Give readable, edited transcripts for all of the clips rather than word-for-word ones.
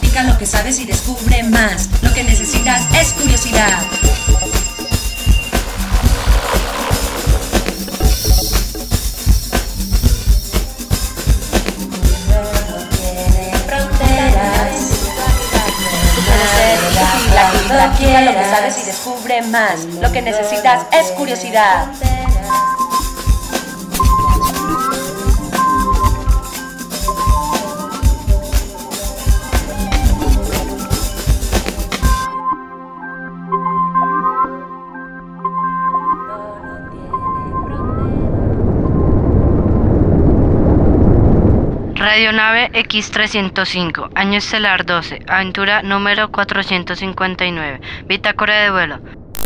Practica lo que sabes y descubre más. Lo que necesitas es curiosidad. Practica lo que sabes y descubre más. Lo que necesitas es curiosidad. Radionave X305, año estelar 12, aventura número 459, bitácora de vuelo.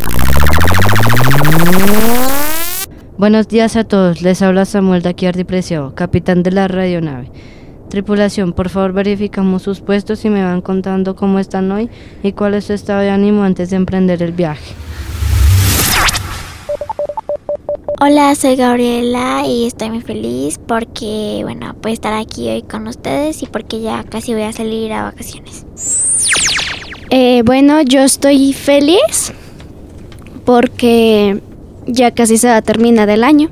Buenos días a todos, les habla Samuel Daquiardi Preciado, capitán de la radionave. Tripulación, por favor verificamos sus puestos y me van contando cómo están hoy y cuál es su estado de ánimo antes de emprender el viaje. Hola, soy Gabriela y estoy muy feliz porque, puedo estar aquí hoy con ustedes y porque ya casi voy a salir a vacaciones. Yo estoy feliz porque ya casi se va a terminar el año.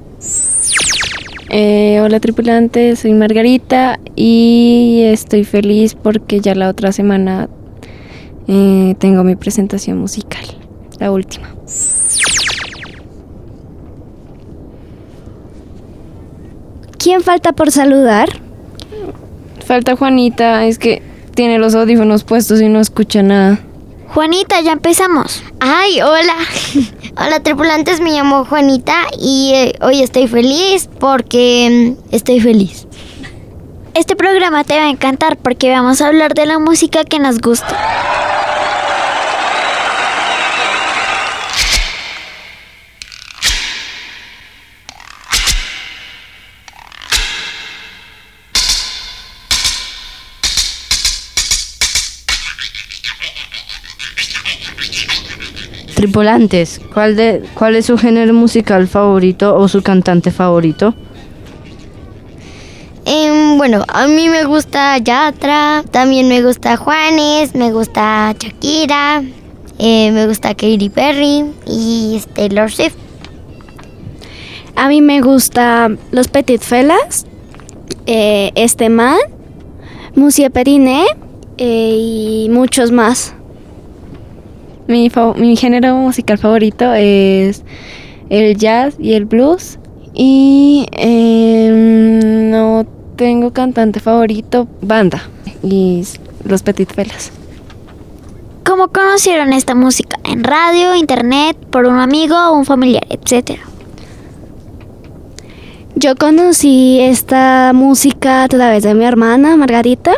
Hola tripulante, soy Margarita y estoy feliz porque ya la otra semana tengo mi presentación musical, la última. ¿Quién falta por saludar? Falta Juanita, es que tiene los audífonos puestos y no escucha nada. Juanita, ya empezamos. Ay, hola. Hola tripulantes, me llamo Juanita y hoy estoy feliz porque estoy feliz. Este programa te va a encantar porque vamos a hablar de la música que nos gusta. Tripulantes, ¿cuál es su género musical favorito o su cantante favorito? A mí me gusta Yatra, también me gusta Juanes, me gusta Shakira, me gusta Katy Perry y Taylor Swift. A mí me gusta Los Petit Felas, Man, Monsieur Periné y muchos más. Mi género musical favorito es el jazz y el blues. Y no tengo cantante favorito, banda y Los Petit Felas. ¿Cómo conocieron esta música? ¿En radio, internet, por un amigo o un familiar, etcétera? Yo conocí esta música a través de mi hermana, Margarita.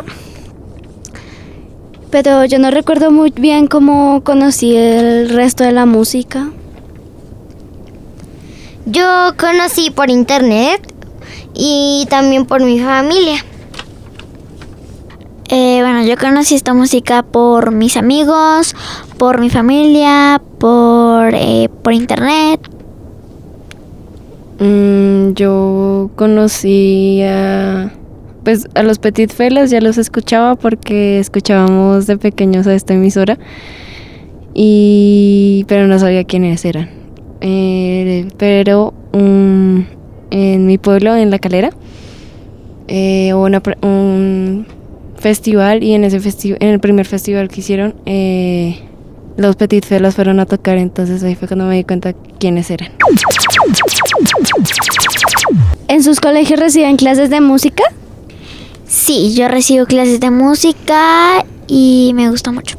Pero yo no recuerdo muy bien cómo conocí el resto de la música. Yo conocí por internet y también por mi familia. Yo conocí esta música por mis amigos, por mi familia, por internet. Yo conocí a Los Petit Felas, ya los escuchaba porque escuchábamos de pequeños a esta emisora, pero no sabía quiénes eran. Pero en mi pueblo, en La Calera, hubo un festival y en el primer festival que hicieron, Los Petit Felas fueron a tocar, entonces ahí fue cuando me di cuenta quiénes eran. ¿En sus colegios reciben clases de música? Sí, yo recibo clases de música y me gusta mucho.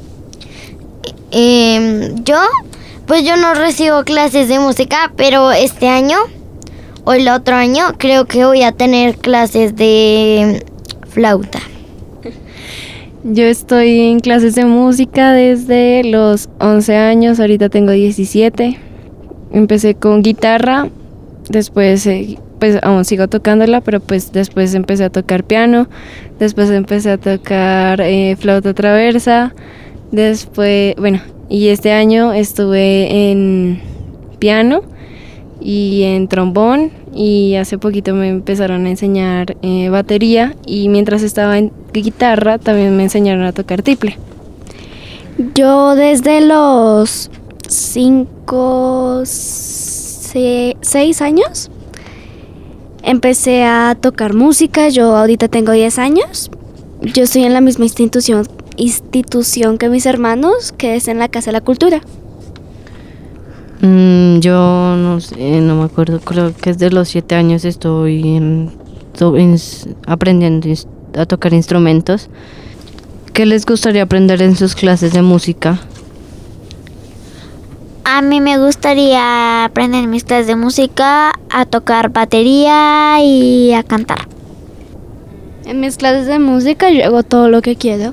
Yo no recibo clases de música, pero este año o el otro año creo que voy a tener clases de flauta. Yo estoy en clases de música desde los 11 años, ahorita tengo 17. Empecé con guitarra, después aún sigo tocándola, pero después empecé a tocar piano, después empecé a tocar flauta traversa, y este año estuve en piano y en trombón y hace poquito me empezaron a enseñar batería, y mientras estaba en guitarra también me enseñaron a tocar tiple. Yo desde los 5, 6 años empecé a tocar música. Yo ahorita tengo 10 años. Yo estoy en la misma institución que mis hermanos, que es en la Casa de la Cultura. Yo no sé, no me acuerdo, creo que desde los 7 años estoy aprendiendo a tocar instrumentos. ¿Qué les gustaría aprender en sus clases de música? A mí me gustaría aprender en mis clases de música a tocar batería y a cantar. En mis clases de música yo hago todo lo que quiero.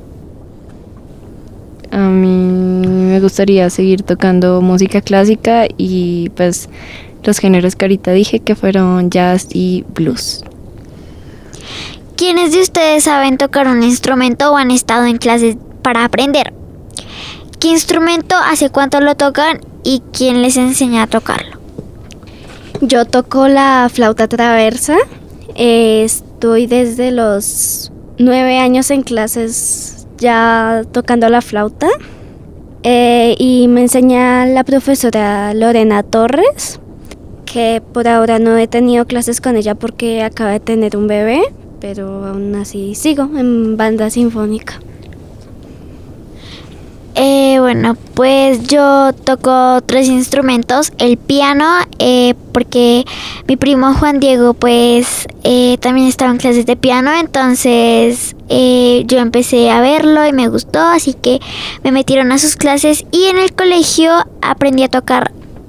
A mí me gustaría seguir tocando música clásica y pues los géneros que ahorita dije, que fueron jazz y blues. ¿Quiénes de ustedes saben tocar un instrumento o han estado en clases para aprender? ¿Qué instrumento, hace cuánto lo tocan y quién les enseña a tocarlo? Yo toco la flauta traversa. Estoy desde los 9 años en clases ya tocando la flauta. Y me enseña la profesora Lorena Torres, que por ahora no he tenido clases con ella porque acaba de tener un bebé, pero aún así sigo en banda sinfónica. Bueno, pues yo toco 3 instrumentos. El piano, porque mi primo Juan Diego pues también estaba en clases de piano, entonces yo empecé a verlo y me gustó, así que me metieron a sus clases, y en el colegio aprendí a tocar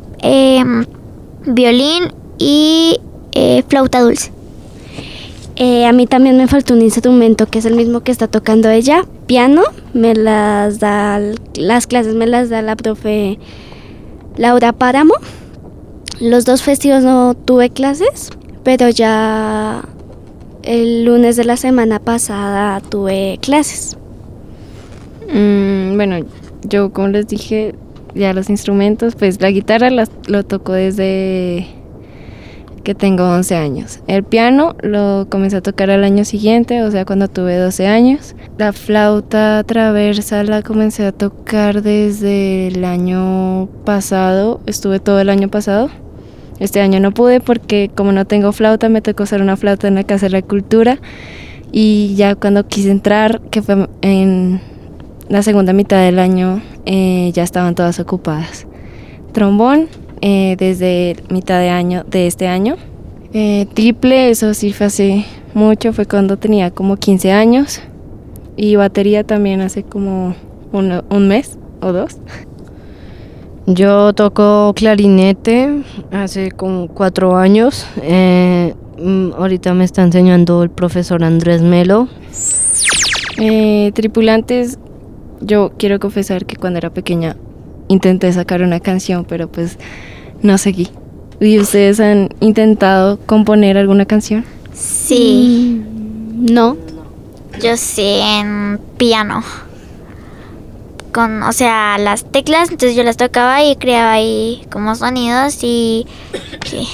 violín y flauta dulce. A mí también me faltó un instrumento que es el mismo que está tocando ella, piano. Las clases me las da la profe Laura Páramo. Los 2 festivos no tuve clases, pero ya el lunes de la semana pasada tuve clases. Bueno, yo como les dije, ya los instrumentos, pues la guitarra lo toco desde que tengo 11 años. El piano lo comencé a tocar al año siguiente, o sea, cuando tuve 12 años. La flauta traversa la comencé a tocar desde el año pasado, estuve todo el año pasado. Este año no pude porque como no tengo flauta, me tocó usar una flauta en la Casa de la Cultura, y ya cuando quise entrar, que fue en la segunda mitad del año, ya estaban todas ocupadas. Trombón, desde mitad de año de este año. Tiple, eso sí fue hace mucho, fue cuando tenía como 15 años. Y batería también hace como un mes o 2. Yo toco clarinete hace como 4 años. Ahorita me está enseñando el profesor Andrés Melo. Tripulantes, yo quiero confesar que cuando era pequeña intenté sacar una canción, pero pues no seguí. ¿Y ustedes han intentado componer alguna canción? Sí. No. Yo sí, en piano. O sea, las teclas, entonces yo las tocaba y creaba ahí como sonidos y... Sí.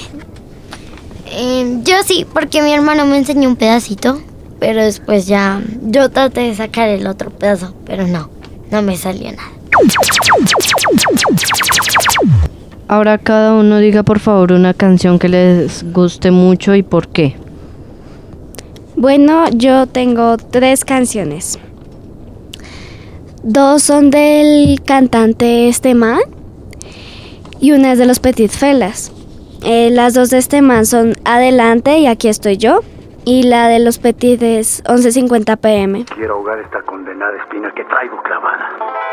Yo sí, porque mi hermano me enseñó un pedacito, pero después ya yo traté de sacar el otro pedazo, pero no me salió nada. Ahora cada uno diga por favor una canción que les guste mucho y por qué. Bueno, yo tengo 3 canciones. 2 son del cantante este man y una es de los Petit Felas. Las 2 de este man son Adelante y Aquí estoy yo, y la de los Petit es 11:50 p.m. Quiero ahogar esta condenada espina que traigo clavada.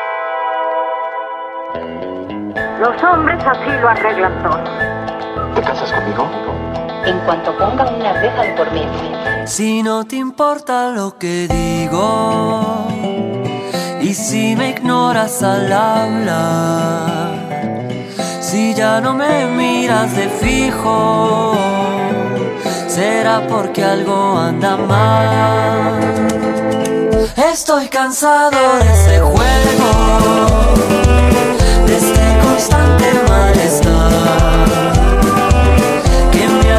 Los hombres así lo arreglan todo. ¿Te casas conmigo? En cuanto pongan una reja de por medio. Si no te importa lo que digo, y si me ignoras al hablar, si ya no me miras de fijo, será porque algo anda mal. Estoy cansado de ese juego, de este constante malestar que me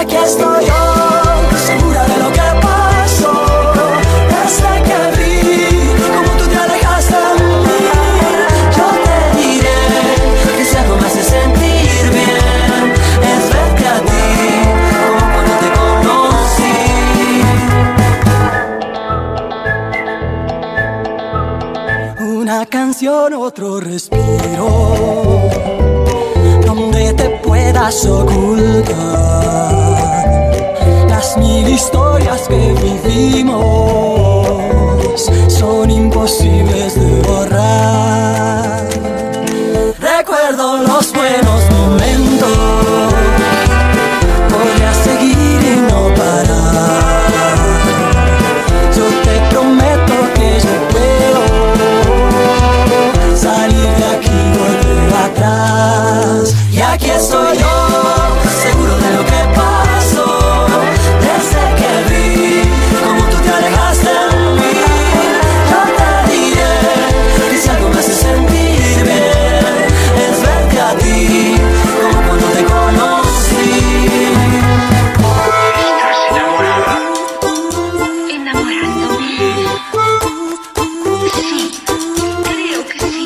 aquí estoy yo, segura de lo que pasó. Desde que vi cómo tú te alejaste de mí, yo te diré que si algo me hace sentir bien es verte a ti, como cuando te conocí. Una canción, otro respiro, donde te puedas ocultar las 1000 historias que vivimos, son imposibles de borrar. Recuerdo los buenos momentos, podría seguir y no parar. Yo te prometo que yo puedo salir de aquí y volver atrás. Y aquí estoy yo, seguro de lo que pasó. Desde que vi cómo tú te alejaste de mí, yo te diré que si algo me hace sentir bien es verte a ti, como cuando te conocí. Enamorándome. Sí, creo que sí.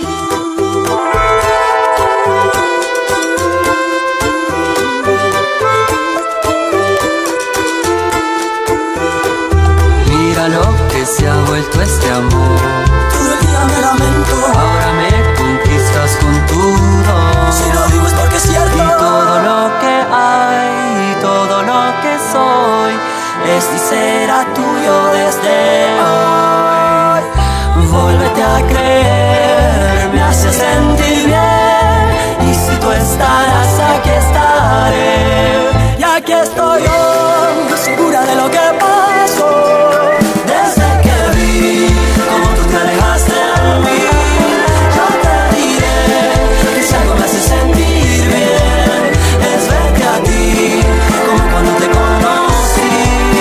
Mira lo que se ha vuelto este amor. Todo el día me lamento. Ahora me conquistas con tu don. Si lo digo es porque es cierto. Y todo lo que hay, y todo lo que soy, es y será tuyo desde hoy. Vuélvete a creer, me hace sentir bien. Y si tú estarás, aquí estaré. Y aquí estoy yo, segura de lo que pasó. Desde que vi cómo tú te alejaste de mí, yo te diré que si algo me hace sentir bien es verte a ti, como cuando te conocí.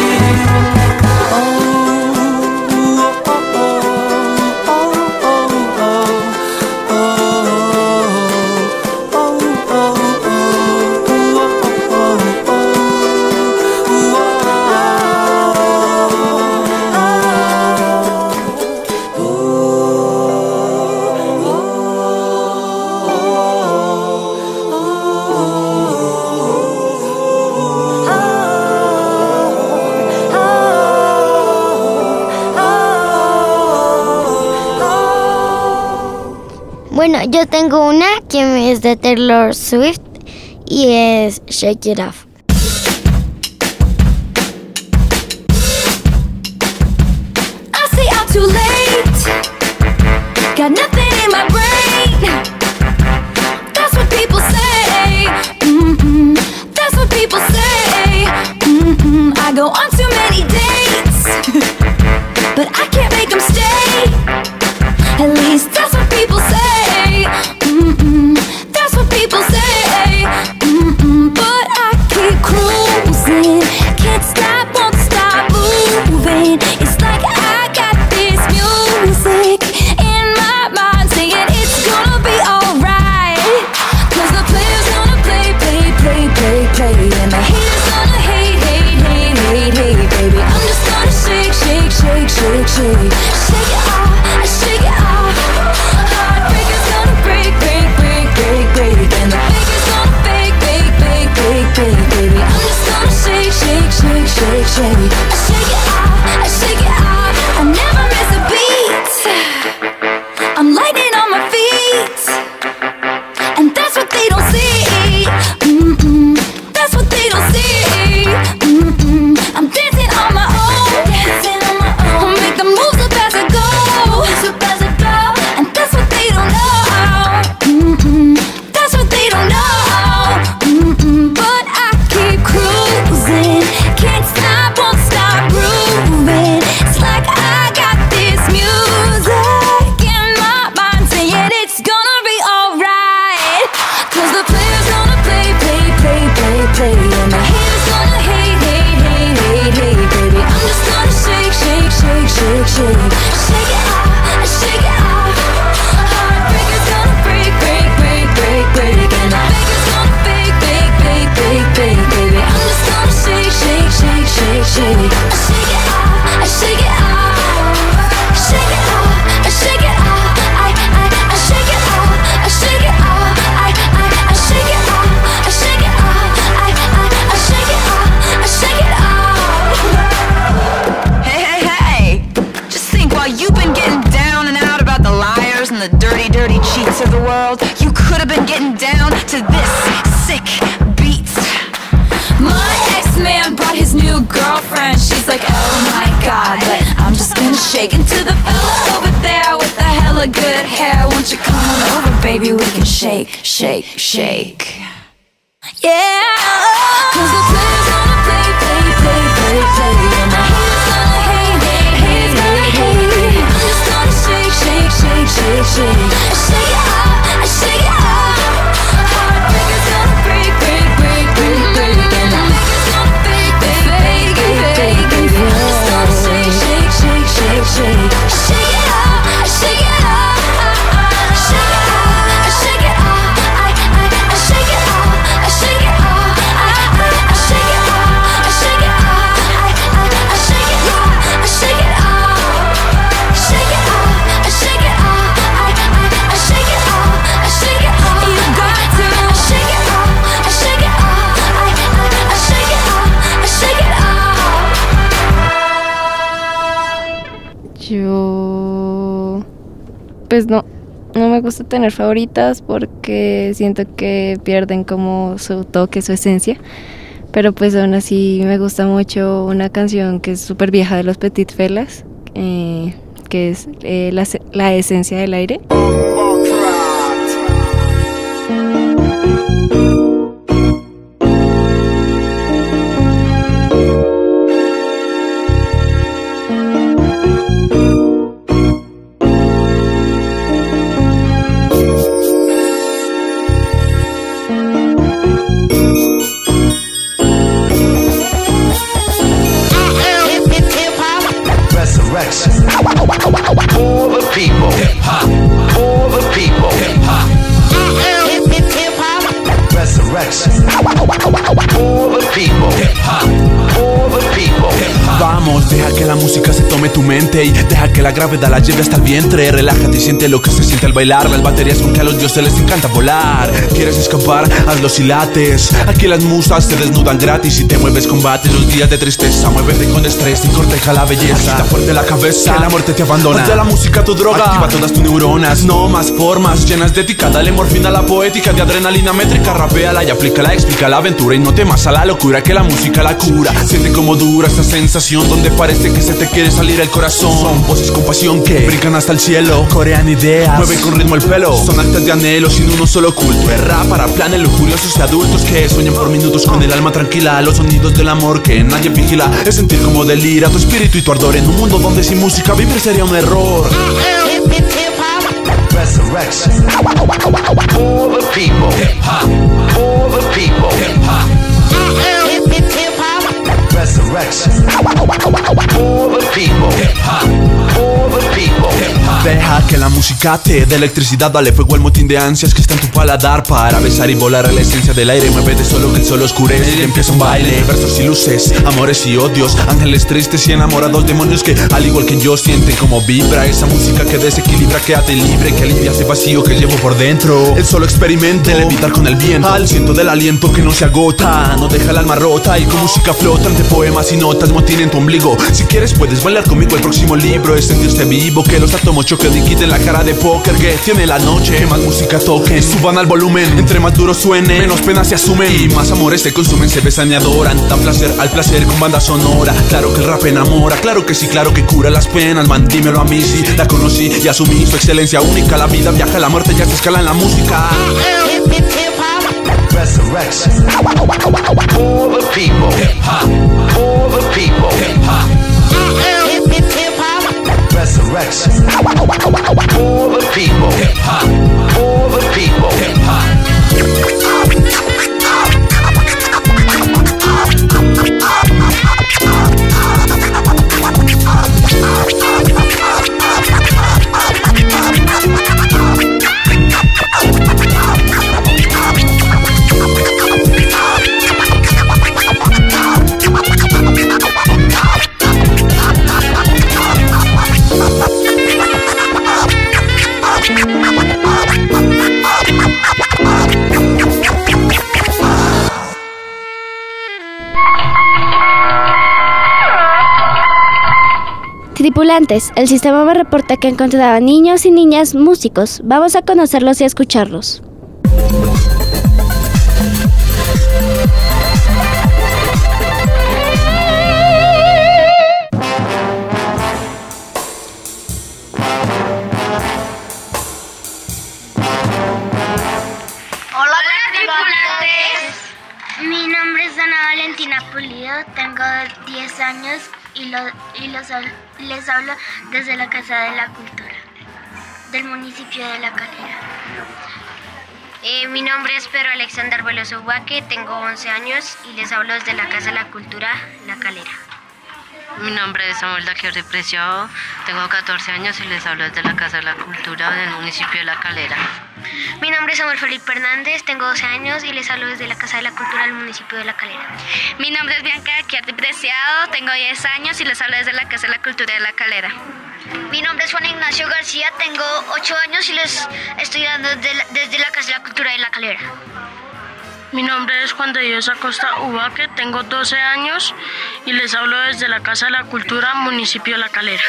Bueno, yo tengo una que es de Taylor Swift y es Shake It Off. I say I'm too late. Got nothing in my brain. That's what people say. That's what people say. I go on too many dates, but I can't make them stay. At least that's what people say. That's what people say. But I keep cruising, can't stop, won't stop moving. It's like I got this music in my mind saying it's gonna be alright. 'Cause the player's gonna play, play, play, play, play, and the haters gonna hate, hate, hate, hate, hate, baby. I'm just gonna shake, shake, shake, shake, shake, shake it off, shake it off. Heartbreaker's gonna break, break, break, break, break, and the faker's gonna fake, fake, fake, fake, fake, baby. I'm just gonna shake, shake, shake, shake, shake, shake it off, shake it off. I never miss a beat. I'm lightning on my feet, and that's what they don't see. That's what they don't see. I'm dancing on my own, dancing on my own. Make the moves up as I go, and that's what they don't know. That's what they don't know. But I keep cruising, can't stop, won't stop grooving. from the dirty, dirty cheats of the world. You could have been getting down to this sick beat. My ex-man brought his new girlfriend. She's like, oh my god, but I'm just gonna shake into the fella over there with the hella good hair. Won't you come on over, baby, we can shake, shake, shake. Yeah, cause the player's gonna play, play, play, play, play. And the haters gonna hate, hate, hate, hate, hate. I'm just gonna shake, shake, shake, shake, shake. I shake it up, I shake it up. Heartbreaker's gonna break, break, break, break, break. And the maker's gonna fake, fake, fake, fake, fake. I'm just gonna shake, shake, shake, shake, shake. I shake it up, I shake it up. Yo, pues no me gusta tener favoritas porque siento que pierden como su toque, su esencia. Pero pues aún así me gusta mucho una canción que es súper vieja de los Petit Felas, que es la esencia del aire. For the people, hip-hop. For the people, hip-hop. Hip-hop. Resurrection. For the people, hip-hop. For the people, hip-hop. Vamos, deja que la música se tome tu mente y deja que la gravedad la lleve hasta el vientre. Relájate y siente lo que se siente al bailar. Las baterías con que a los dioses les encanta volar. ¿Quieres escapar? Hazlo si lates. Aquí las musas se desnudan gratis y te mueves, combates los días de tristeza. Muévete con estrés y corteja la belleza. Agita fuerte la cabeza, que la muerte te abandona. Haz de la música tu droga, activa todas tus neuronas. No más formas llenas de ética. Dale morfina a la poética de adrenalina métrica. Rapéala y aplícala, explica la aventura. Y no temas a la locura, que la música la cura. Siente como dura esa sensación donde parece que se te quiere salir el corazón. Son voces con pasión que brincan hasta el cielo. Corean ideas, mueve con ritmo el pelo. Son actas de anhelo sin uno solo culto. Es rap para planes lujuriosos y adultos que sueñan por minutos con el alma tranquila. Los sonidos del amor que nadie vigila. Es sentir como delira tu espíritu y tu ardor en un mundo donde sin música vivir sería un error. Resurrection. For the people, hip-hop. For the people, hip-hop. Resurrection. For the people, hip-hop. For the people, hip-hop. Deja que la música te dé electricidad. Dale fuego al motín de ansias que está en tu paladar. Para besar y volar a la esencia del aire. Muévete solo que el sol oscurece y empieza un baile. Versos y luces, amores y odios. Ángeles tristes y enamorados, demonios que al igual que yo sienten como vibra. Esa música que desequilibra, quédate libre, que alivia ese vacío que llevo por dentro. El solo experimento de levitar con el viento. Al ciento del aliento que no se agota. No deja el alma rota y con música flota entre poemas y notas. Motín en tu ombligo. Si quieres puedes bailar conmigo el próximo libro. Es sentirse vivo, que los átomos choquen y quiten la cara de póker que tiene la noche. Que más música toquen, suban al volumen. Entre más duro suene, menos penas se asumen y más amores se consumen, se besan y adoran. Dan placer al placer con banda sonora. Claro que el rap enamora, claro que sí, claro que cura las penas. Man, dímelo a mí si la conocí y asumí su excelencia única. La vida viaja, la muerte ya se escala en la música. Resurrection. For the people, hip-hop. For the people, hip-hop. Resurrection. For the people, hip-hop. For the people, hip-hop. Tripulantes, el sistema me reporta que encontraba niños y niñas músicos. Vamos a conocerlos y a escucharlos. Hola tripulantes. Mi nombre es Ana Valentina Pulido, tengo 10 años y les hablo desde la Casa de la Cultura del municipio de La Calera. Mi nombre es Pedro Alexander Veloso Huaque, tengo 11 años y les hablo desde la Casa de la Cultura La Calera. Mi nombre es Samuel Daquierri Preciado, tengo 14 años y les hablo desde la Casa de la Cultura del municipio de La Calera. Mi nombre es Samuel Felipe Hernández, tengo 12 años y les hablo desde la Casa de la Cultura del municipio de La Calera. Mi nombre es Bianca Daquierri Preciado, tengo 10 años y les hablo desde la Casa de la Cultura de La Calera. Mi nombre es Juan Ignacio García, tengo 8 años y les estoy dando desde la Casa de la Cultura de La Calera. Mi nombre es Juan de Dios Acosta Ubaque, tengo 12 años y les hablo desde la Casa de la Cultura, municipio de La Calera.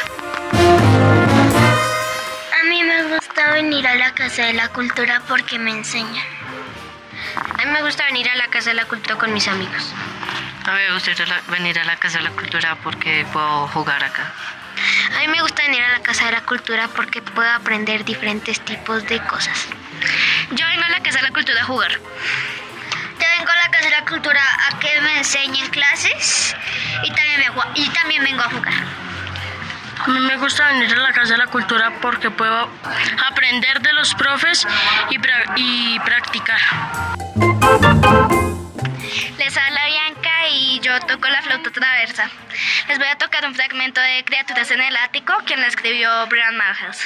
A mí me gusta venir a la Casa de la Cultura porque me enseñan. A mí me gusta venir a la Casa de la Cultura con mis amigos. A mí me gusta venir a la Casa de la Cultura porque puedo jugar acá. A mí me gusta venir a la Casa de la Cultura porque puedo aprender diferentes tipos de cosas. Yo vengo a la Casa de la Cultura a jugar. Yo vengo a la Casa de la Cultura a que me enseñen clases y también vengo a jugar. A mí me gusta venir a la Casa de la Cultura porque puedo aprender de los profes y practicar. Les habla Bianca y yo toco la flauta traversa. Les voy a tocar un fragmento de Criaturas en el Ático, quien la escribió Brian Marhals.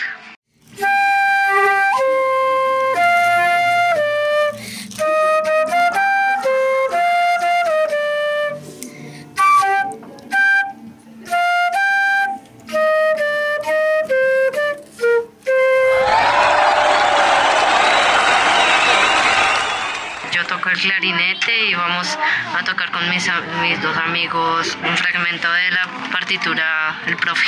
El clarinete y vamos a tocar con mis dos amigos un fragmento de la partitura del profe.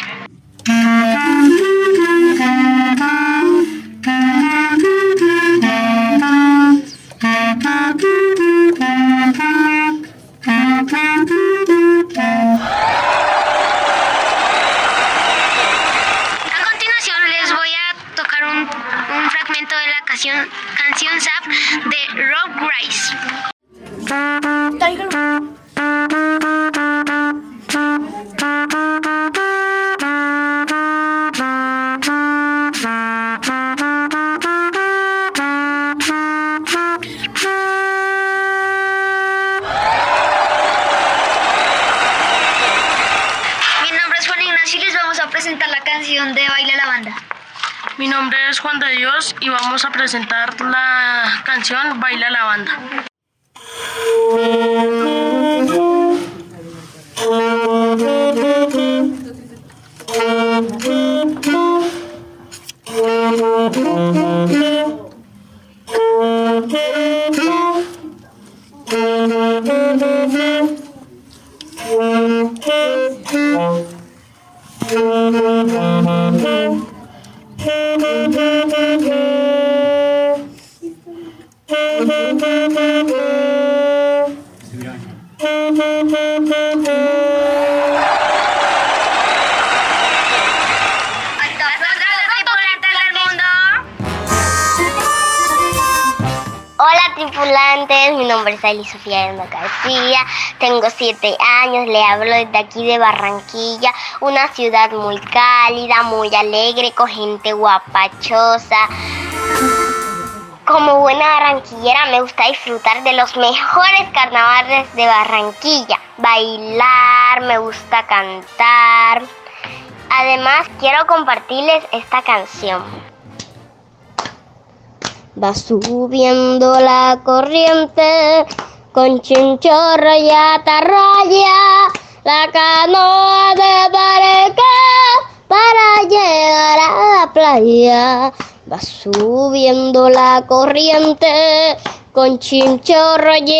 A continuación les voy a tocar un fragmento de la canción Zap de Rob Rice. Mi nombre es Juan Ignacio y les vamos a presentar la canción de Baila la Banda. Mi nombre es Juan de Dios y vamos a presentar la canción Baila la Banda. Hola tripulantes, mi nombre es Eli Sofía Herna García, tengo 7 años, le hablo desde aquí de Barranquilla, una ciudad muy cálida, muy alegre, con gente guapachosa. Como buena barranquillera me gusta disfrutar de los mejores carnavales de Barranquilla, bailar, me gusta cantar. Además quiero compartirles esta canción. Va subiendo la corriente con chinchorro y atarraya, la canoa de Bareque para llegar a la playa. Va subiendo la corriente con chinchorro y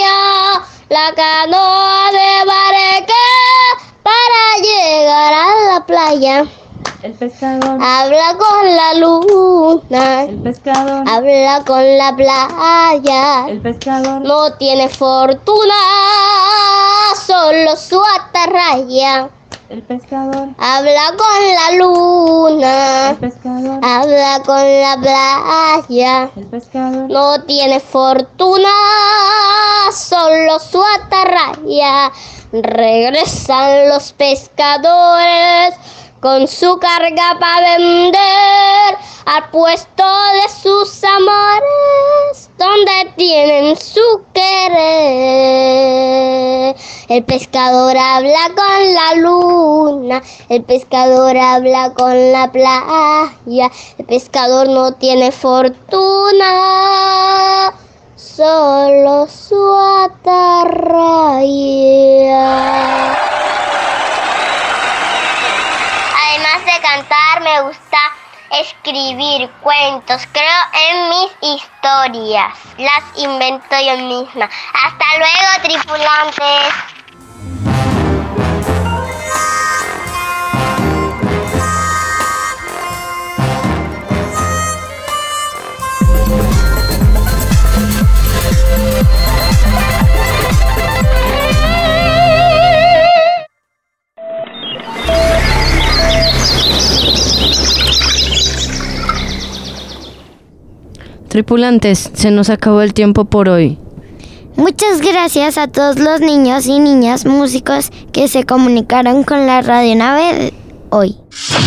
atarraya, la canoa de Bareque para llegar a la raya. El pescador habla con la luna. El pescador habla con la playa. El pescador no tiene fortuna, solo su atarraya. El pescador habla con la luna. El pescador habla con la playa. El pescador no tiene fortuna, solo su atarraya. Regresan los pescadores con su carga para vender al puesto de sus amores, donde tienen su querer. El pescador habla con la luna, el pescador habla con la playa. El pescador no tiene fortuna, solo su atarraya. Además de cantar, me gusta escribir cuentos. Creo en mis historias. Las invento yo misma. Hasta luego, tripulantes. Tripulantes, se nos acabó el tiempo por hoy. Muchas gracias a todos los niños y niñas músicos que se comunicaron con la radionave hoy.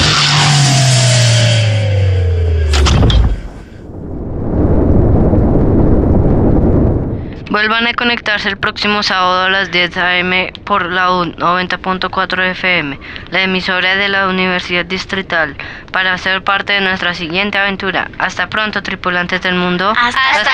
Vuelvan a conectarse el próximo sábado a las 10 a.m. por la 90.4 FM, la emisora de la Universidad Distrital, para ser parte de nuestra siguiente aventura. Hasta pronto, tripulantes del mundo. ¡Hasta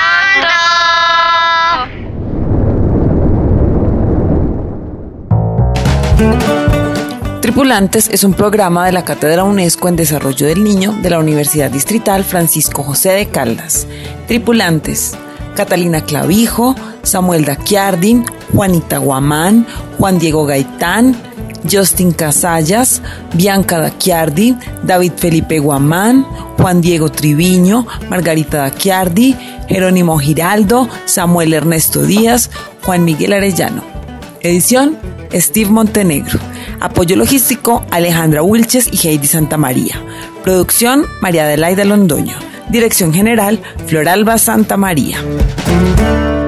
pronto! Tripulantes es un programa de la Cátedra UNESCO en Desarrollo del Niño de la Universidad Distrital Francisco José de Caldas. Tripulantes: Catalina Clavijo, Samuel Daquiardin, Juanita Guamán, Juan Diego Gaitán, Justin Casallas, Bianca Daquiardi, David Felipe Guamán, Juan Diego Triviño, Margarita Daquiardi, Jerónimo Giraldo, Samuel Ernesto Díaz, Juan Miguel Arellano. Edición: Steve Montenegro. Apoyo logístico: Alejandra Wilches y Heidi Santamaría. Producción: María Adelaida Londoño. Dirección general: Floralba Santa María.